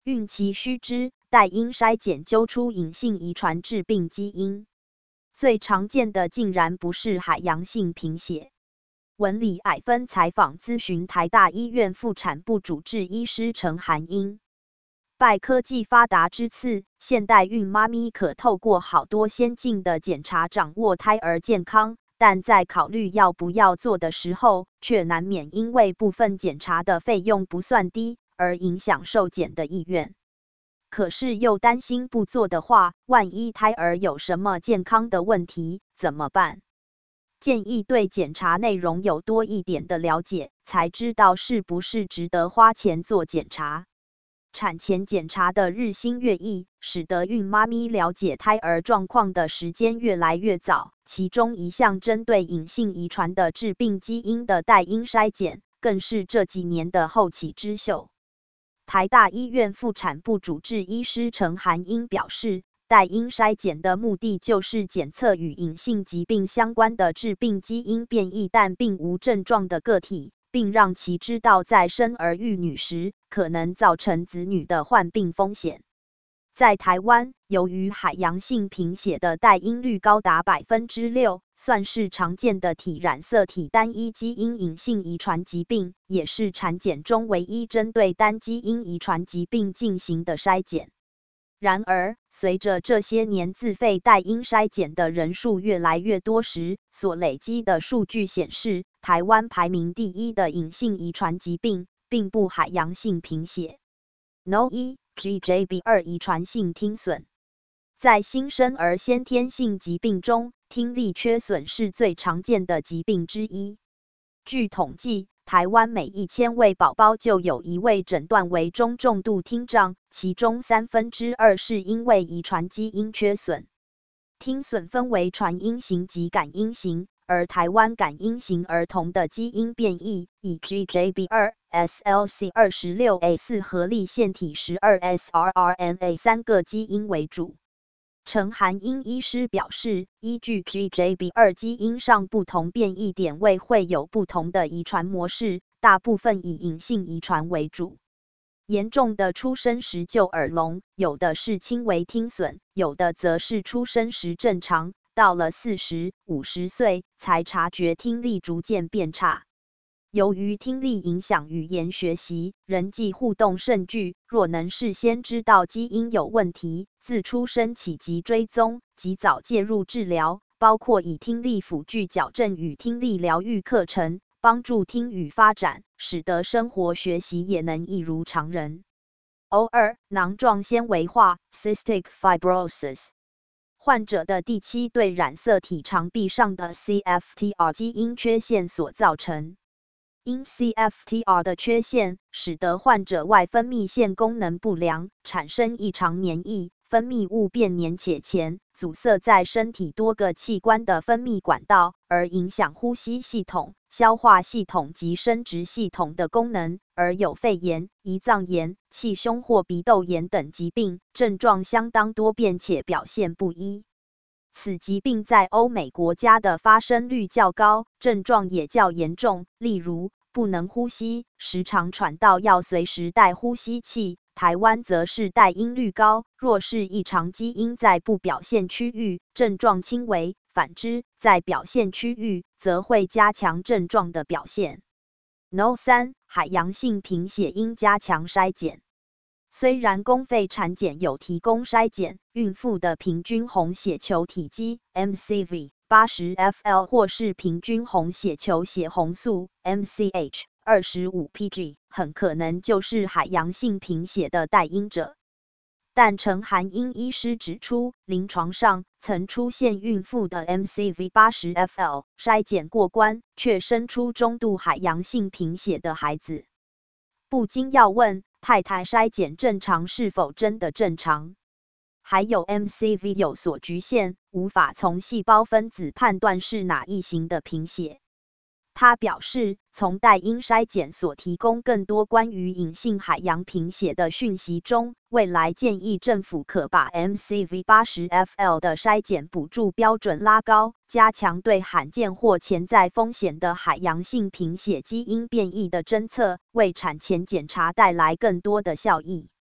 孕期须知，带因筛检揪出隐性遗传致病基因。最常见的竟然不是海洋性贫血。文理矮分采访咨询台大医院妇产部主治医师陈涵英。拜科技发达之赐，现代孕妈咪可透过好多先进的检查掌握胎儿健康，但在考虑要不要做的时候，却难免因为部分检查的费用不算低，而影响受检的意愿。可是又担心不做的话，万一胎儿有什么健康的问题，怎么办？建议对检查内容有多一点的了解，才知道是不是值得花钱做检查。产前检查的日新月异，使得孕妈咪了解胎儿状况的时间越来越早。其中一项针对隐性遗传的致病基因的带因筛检，更是这几年的后起之秀。台大医院妇产部主治医师陈涵英表示，带因筛检的目的就是检测与隐性疾病相关的致病基因变异但并无症状的个体，并让其知道在生儿育女时可能造成子女的患病风险。在台湾，由于海洋性贫血的带因率高达 6%， 算是常见的体染色体单一基因隐性遗传疾病，也是产检中唯一针对单基因遗传疾病进行的筛检。然而，随着这些年自费带因筛检的人数越来越多时，所累积的数据显示，台湾排名第一的隐性遗传疾病，并不海洋性贫血。No.1 GJB2 遗传性听损。在新生儿先天性疾病中，听力缺损是最常见的疾病之一。据统计，台湾每1000位宝宝就有1位诊断为中重度听障，其中2/3是因为遗传基因缺损。听损分为传音型及感音型，而台湾感音型儿童的基因变异以 GJB2、SLC26A4 合粒腺体12srRNA 3个基因为主。陈涵英医师表示，依据 GJB2 基因上不同变异点位会有不同的遗传模式，大部分以隐性遗传为主。严重的出生时就耳聋，有的是轻微听损，有的则是出生时正常，到了40、50岁才察觉听力逐渐变差。由于听力影响语言学习、人际互动甚巨，若能事先知道基因有问题，自出生起即追踪，及早介入治疗，包括以听力辅具矫正与听力疗愈课程，帮助听语发展，使得生活学习也能一如常人。2. 囊状纤维化 Cystic fibrosis。患者的第7对染色体肠壁上的 CFTR 基因缺陷所造成。因 CFTR 的缺陷，使得患者外分泌腺功能不良，产生异常黏液，分泌物变黏且浅，阻塞在身体多个器官的分泌管道，而影响呼吸系统、消化系统及生殖系统的功能，而有肺炎、胰脏炎、气胸或鼻窦炎等疾病，症状相当多变且表现不一。此疾病在欧美国家的发生率较高，症状也较严重，例如不能呼吸，时常喘到要随时带呼吸器。台湾则是带因率高，若是异常基因在不表现区域，症状轻微，反之，在表现区域，则会加强症状的表现。No.3 海洋性贫血应加强筛检。虽然公费产检有提供筛检，孕妇的平均红血球体积 MCV 80 FL 或是平均红血球血红素 MCH 25 pg 很可能就是海洋性贫血的带因者。但陈涵英医师指出，临床上曾出现孕妇的 MCV 80 FL 筛检过关，却生出中度海洋性贫血的孩子。不禁要问，太太筛检正常是否真的正常？还有 MCV 有所局限，无法从细胞分子判断是哪一型的贫血。他表示，从带因筛检所提供更多关于隐性海洋贫血的讯息中，未来建议政府可把 MCV 80 FL 的筛检补助标准拉高，加强对罕见或潜在风险的海洋性贫血基因变异的侦测，为产前检查带来更多的效益。